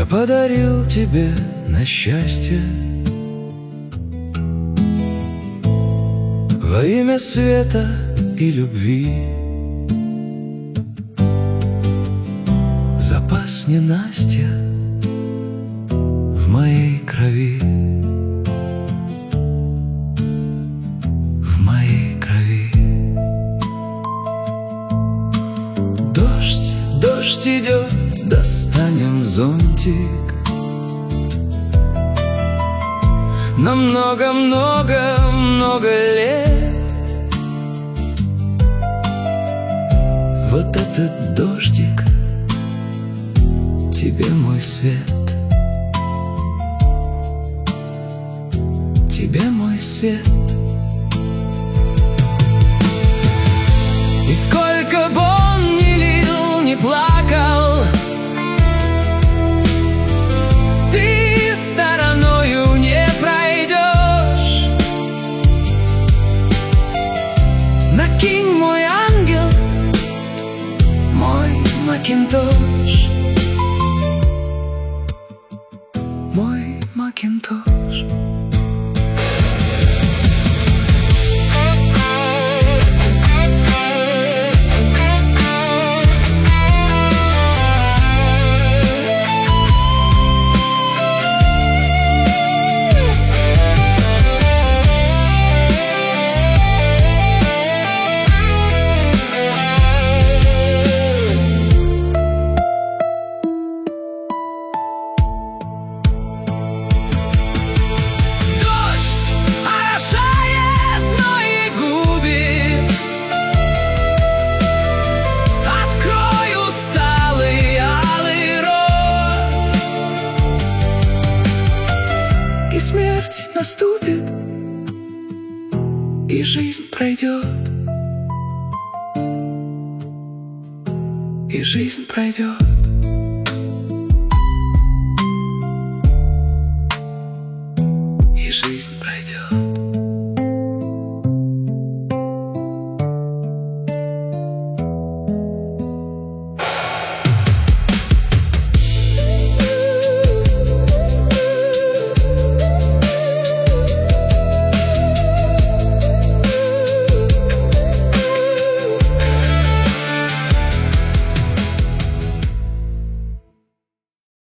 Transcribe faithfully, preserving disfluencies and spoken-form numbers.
Я подарил тебе на счастье во имя света и любви. Запас ненастья в моей крови, в моей крови. Дождь, дождь идет, достанем зонтик. На много-много-много лет. Вот этот дождик тебе мой свет, тебе мой свет. И сколько бы он ни лил, ни плакал, ты стороною не пройдешь. Накинь, мой ангел, мой макинтош, мой макинтош. И смерть наступит, и жизнь пройдет, и жизнь пройдет.